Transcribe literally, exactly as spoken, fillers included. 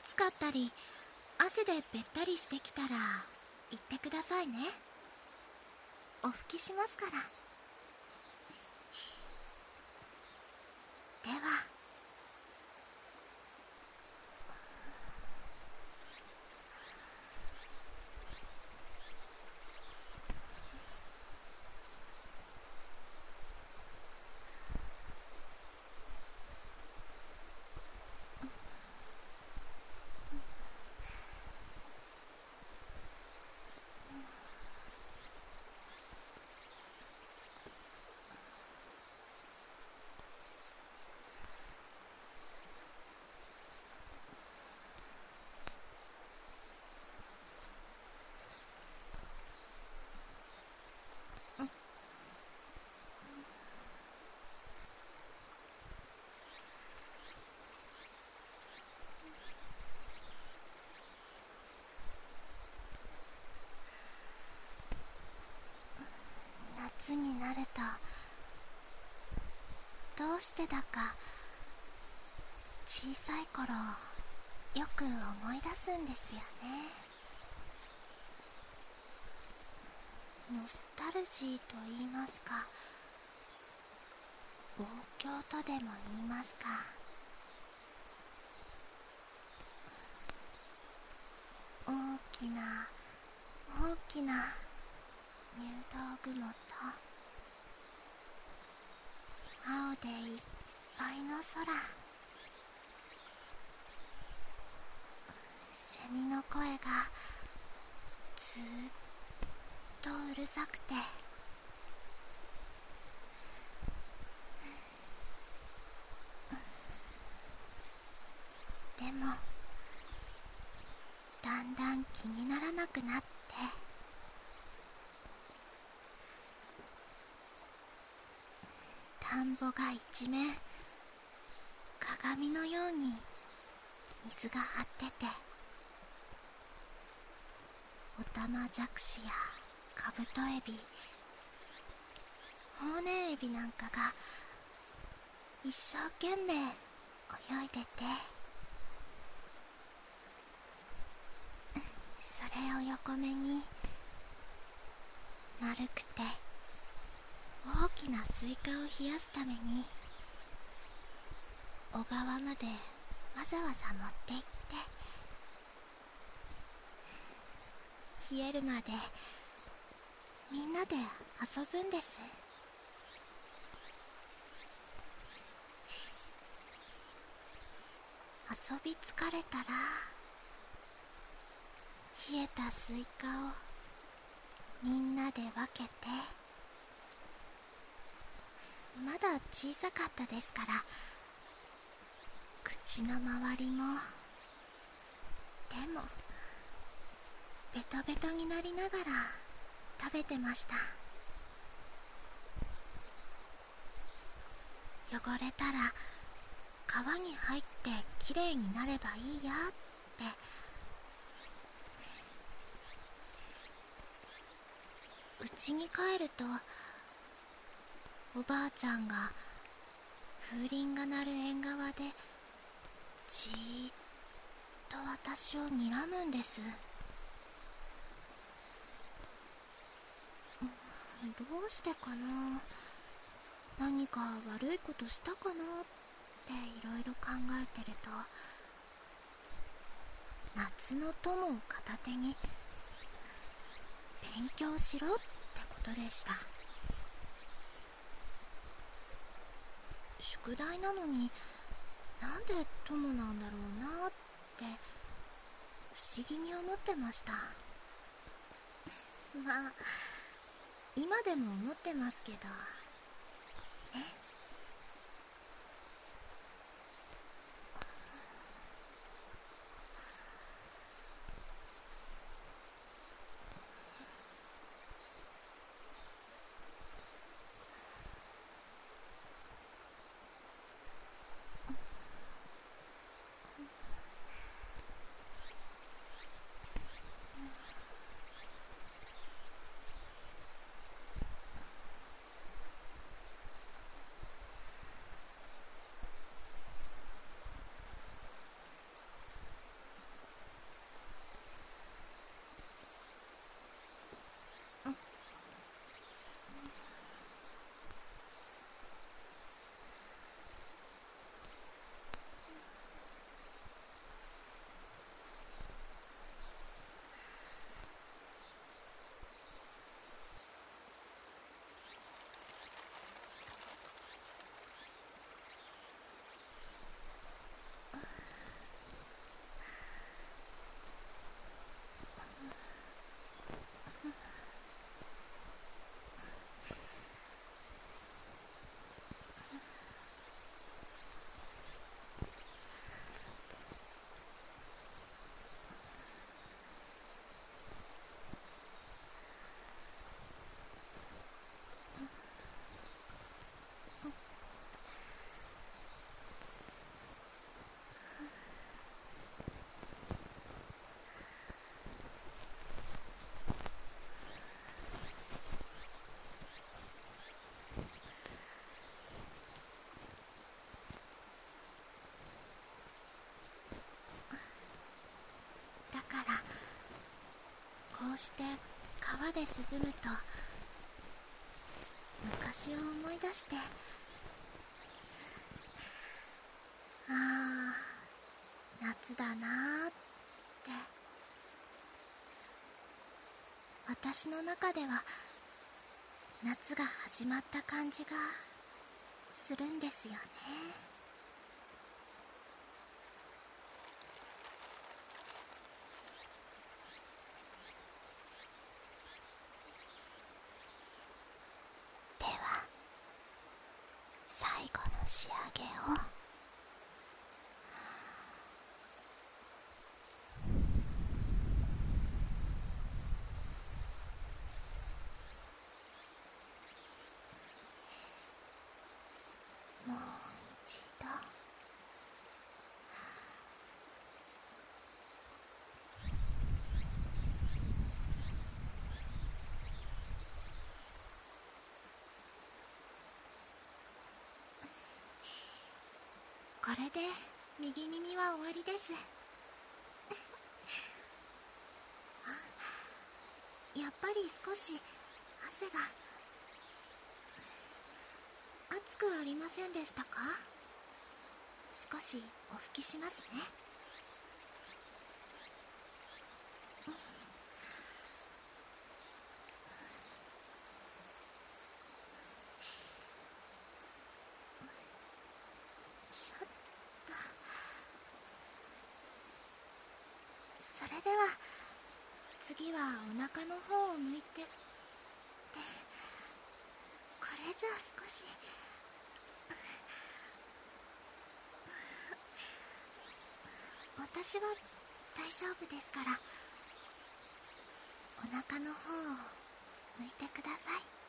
暑かったり汗でべったりしてきたら言ってくださいね。お拭きしますから。では。夏になるとどうしてだか小さい頃よく思い出すんですよね。ノスタルジーと言いますか、望郷とでも言いますか。大きな大きな入道雲と青でいっぱいの空、セミの声がずーっとうるさくて、でもだんだん気にならなくなって、田んぼが一面鏡のように水が張ってて、オタマジャクシやカブトエビ、ホウネンエビなんかが一生懸命泳いでて、それを横目に丸くて大きなスイカを冷やすために小川までわざわざ持って行って、冷えるまでみんなで遊ぶんです。遊び疲れたら冷えたスイカをみんなで分けて、まだ小さかったですから口の周りも手もベトベトになりながら食べてました。汚れたら川に入ってきれいになればいいやって家に帰ると、おばあちゃんが風鈴が鳴る縁側でじーっと私を睨むんです。どうしてかな、何か悪いことしたかなっていろいろ考えてると、夏の友を片手に勉強しろってことでした。宿題なのになんで友なんだろうなって不思議に思ってました。まあ今でも思ってますけどね。 うして川で涼むと昔を思い出して、ああ夏だなーって私の中では夏が始まった感じがするんですよね。では最後の仕上げを。もう一度。これで右耳は終わりです。やっぱり少し汗が熱くありませんでしたか？少しお拭きしますね。それでは次はお腹の方を向いて。でこれじゃ少し私は大丈夫ですから、お腹の方を向いてください。